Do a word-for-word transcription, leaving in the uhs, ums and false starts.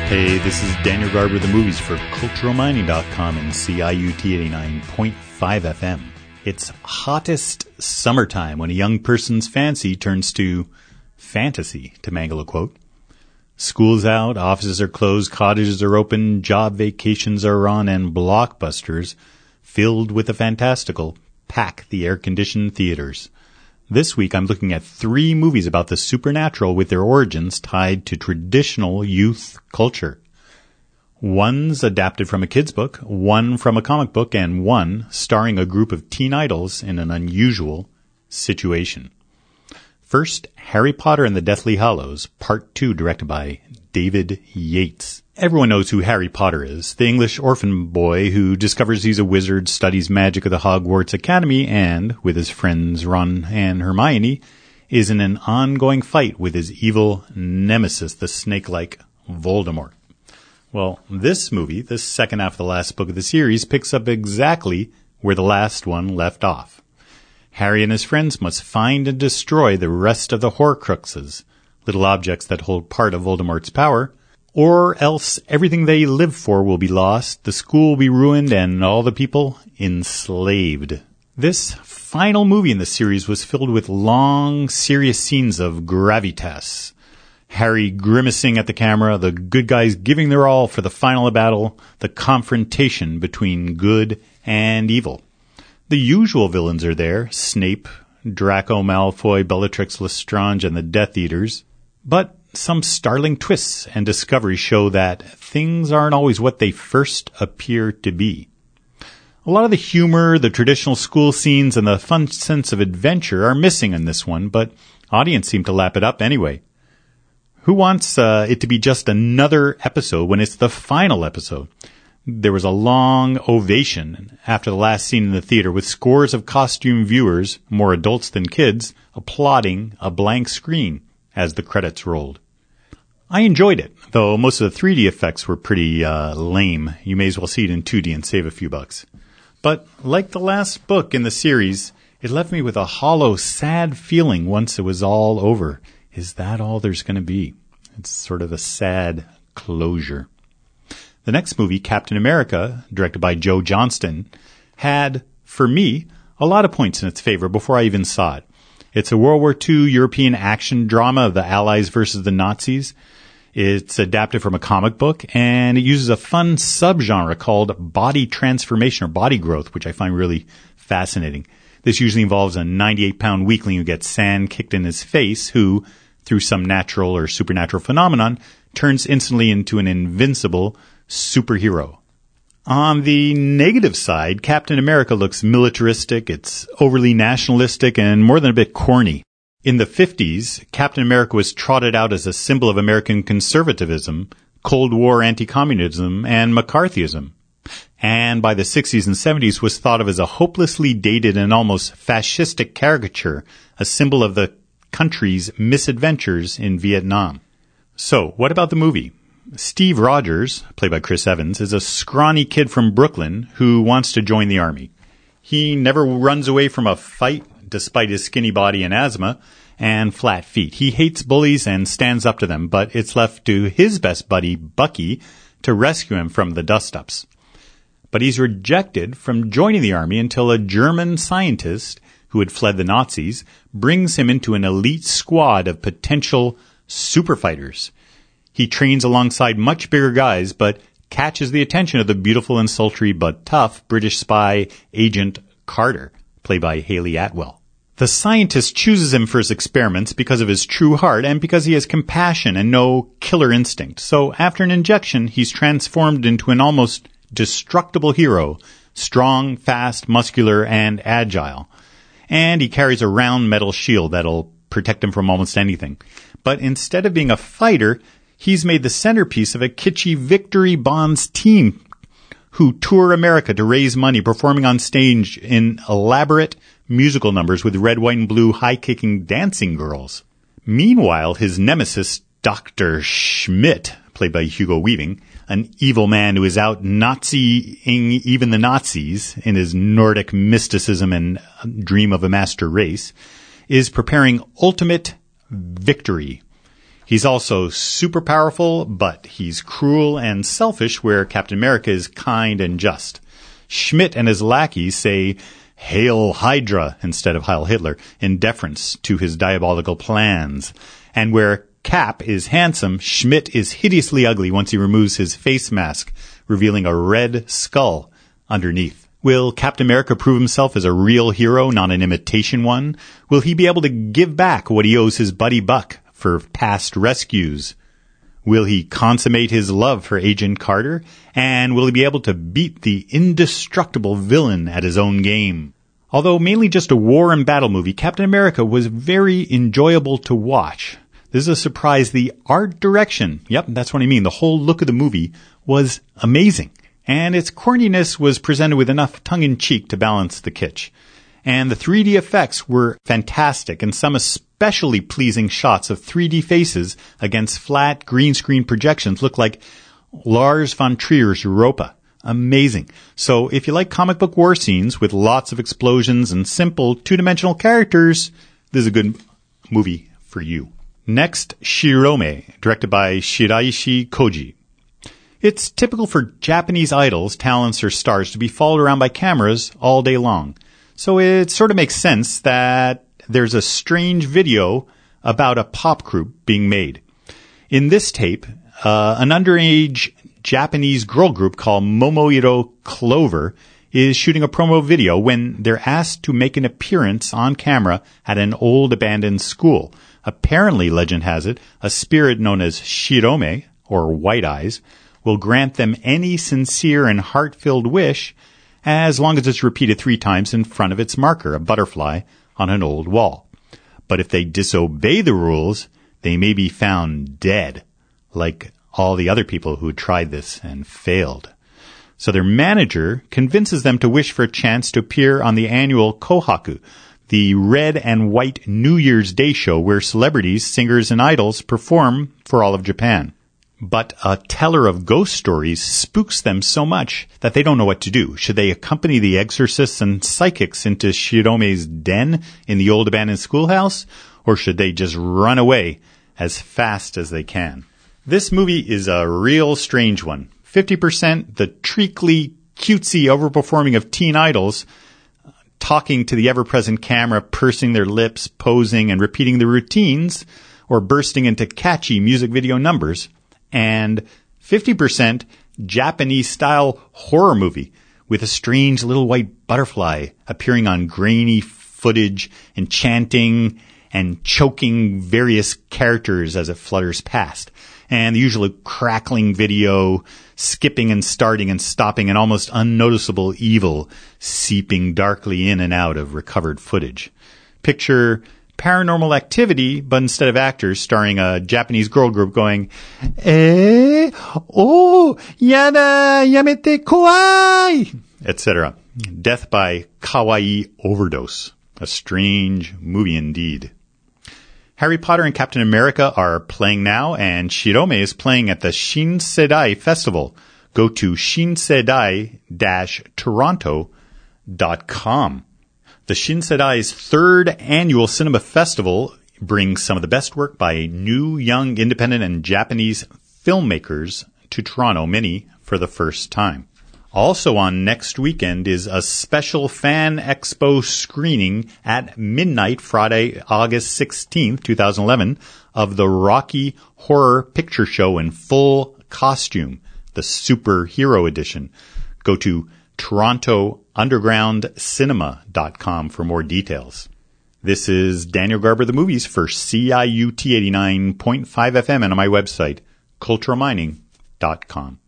Hey, this is Daniel Garber of the Movies for Cultural Mining dot com and C I U T eighty-nine point five F M. It's hottest summertime when a young person's fancy turns to fantasy, to mangle a quote. School's out, offices are closed, cottages are open, job vacations are on, and blockbusters, filled with the fantastical, pack the air-conditioned theaters. This week I'm looking at three movies about the supernatural with their origins tied to traditional youth culture. One's adapted from a kid's book, one from a comic book, and one starring a group of teen idols in an unusual situation. First, Harry Potter and the Deathly Hallows, Part two, directed by David Yates. Everyone knows who Harry Potter is, the English orphan boy who discovers he's a wizard, studies magic at the Hogwarts Academy, and, with his friends Ron and Hermione, is in an ongoing fight with his evil nemesis, the snake-like Voldemort. Well, this movie, the second half of the last book of the series, picks up exactly where the last one left off. Harry and his friends must find and destroy the rest of the Horcruxes, little objects that hold part of Voldemort's power, or else everything they live for will be lost, the school will be ruined, and all the people enslaved. This final movie in the series was filled with long, serious scenes of gravitas. Harry grimacing at the camera, the good guys giving their all for the final battle, the confrontation between good and evil. The usual villains are there, Snape, Draco Malfoy, Bellatrix Lestrange, and the Death Eaters. But some startling twists and discoveries show that things aren't always what they first appear to be. A lot of the humor, the traditional school scenes, and the fun sense of adventure are missing in this one, but audience seem to lap it up anyway. Who wants uh, it to be just another episode when it's the final episode? There was a long ovation after the last scene in the theater with scores of costume viewers, more adults than kids, applauding a blank screen as the credits rolled. I enjoyed it, though most of the three D effects were pretty uh, lame. You may as well see it in two D and save a few bucks. But like the last book in the series, it left me with a hollow, sad feeling once it was all over. Is that all there's going to be? It's sort of a sad closure. The next movie, Captain America, directed by Joe Johnston, had, for me, a lot of points in its favor before I even saw it. It's a World War Two European action drama of the Allies versus the Nazis. It's adapted from a comic book, and it uses a fun subgenre called body transformation or body growth, which I find really fascinating. This usually involves a ninety-eight pound weakling who gets sand kicked in his face, who, through some natural or supernatural phenomenon, turns instantly into an invincible superhero. On the negative side, Captain America looks militaristic, it's overly nationalistic, and more than a bit corny. In the fifties, Captain America was trotted out as a symbol of American conservatism, Cold War anti-communism, and McCarthyism. And by the sixties and seventies was thought of as a hopelessly dated and almost fascistic caricature, a symbol of the country's misadventures in Vietnam. So, what about the movie? Steve Rogers, played by Chris Evans, is a scrawny kid from Brooklyn who wants to join the army. He never runs away from a fight, despite his skinny body and asthma, and flat feet. He hates bullies and stands up to them, but it's left to his best buddy, Bucky, to rescue him from the dust-ups. But he's rejected from joining the army until a German scientist, who had fled the Nazis, brings him into an elite squad of potential superfighters. He trains alongside much bigger guys, but catches the attention of the beautiful and sultry but tough British spy Agent Carter, played by Hayley Atwell. The scientist chooses him for his experiments because of his true heart and because he has compassion and no killer instinct. So after an injection, he's transformed into an almost destructible hero, strong, fast, muscular, and agile. And he carries a round metal shield that'll protect him from almost anything. But instead of being a fighter, he's made the centerpiece of a kitschy Victory Bonds team who tour America to raise money, performing on stage in elaborate musical numbers with red, white, and blue high-kicking dancing girls. Meanwhile, his nemesis, Doctor Schmidt, played by Hugo Weaving, an evil man who is out Naziing even the Nazis in his Nordic mysticism and dream of a master race, is preparing ultimate victory. He's also super powerful, but he's cruel and selfish, where Captain America is kind and just. Schmidt and his lackeys say, "Hail Hydra," instead of Heil Hitler, in deference to his diabolical plans. And where Cap is handsome, Schmidt is hideously ugly once he removes his face mask, revealing a red skull underneath. Will Captain America prove himself as a real hero, not an imitation one? Will he be able to give back what he owes his buddy Buck for past rescues? Will he consummate his love for Agent Carter? And will he be able to beat the indestructible villain at his own game? Although mainly just a war and battle movie, Captain America was very enjoyable to watch. This is a surprise. The art direction, yep, that's what I mean. The whole look of the movie was amazing. And its corniness was presented with enough tongue-in-cheek to balance the kitsch. And the three D effects were fantastic, and some especially pleasing shots of three D faces against flat green screen projections look like Lars von Trier's Europa. Amazing. So if you like comic book war scenes with lots of explosions and simple two-dimensional characters, this is a good movie for you. Next, Shirome, directed by Shiraishi Koji. It's typical for Japanese idols, talents, or stars to be followed around by cameras all day long. So it sort of makes sense that there's a strange video about a pop group being made. In this tape, uh, an underage Japanese girl group called Momoiro Clover is shooting a promo video when they're asked to make an appearance on camera at an old abandoned school. Apparently, legend has it, a spirit known as Shirome, or White Eyes, will grant them any sincere and heart-filled wish as long as it's repeated three times in front of its marker, a butterfly, on an old wall. But if they disobey the rules, they may be found dead, like all the other people who tried this and failed. So their manager convinces them to wish for a chance to appear on the annual Kohaku, the red and white New Year's Day show where celebrities, singers, and idols perform for all of Japan. But a teller of ghost stories spooks them so much that they don't know what to do. Should they accompany the exorcists and psychics into Shirome's den in the old abandoned schoolhouse? Or should they just run away as fast as they can? This movie is a real strange one. fifty percent the treacly, cutesy overperforming of teen idols, talking to the ever-present camera, pursing their lips, posing, and repeating the routines, or bursting into catchy music video numbers. And fifty percent Japanese-style horror movie with a strange little white butterfly appearing on grainy footage, enchanting and choking various characters as it flutters past. And the usual crackling video, skipping and starting and stopping, and almost unnoticeable evil seeping darkly in and out of recovered footage. Picture Paranormal Activity, but instead of actors, starring a Japanese girl group going, eh, oh, yada, yamete kawaii, et cetera. Death by kawaii overdose. A strange movie indeed. Harry Potter and Captain America are playing now, and Shirome is playing at the Shinseidai Festival. Go to shinseidai dash toronto dot com. The Shinseidai's third annual cinema festival brings some of the best work by new, young, independent, and Japanese filmmakers to Toronto, many for the first time. Also on next weekend is a special fan expo screening at midnight, Friday, August sixteenth, twenty eleven, of the Rocky Horror Picture Show in full costume, the Superhero Edition. Go to toronto underground cinema dot com for more details. This is Daniel Garber, The Movies, for C I U T eighty-nine point five F M and on my website, cultural mining dot com.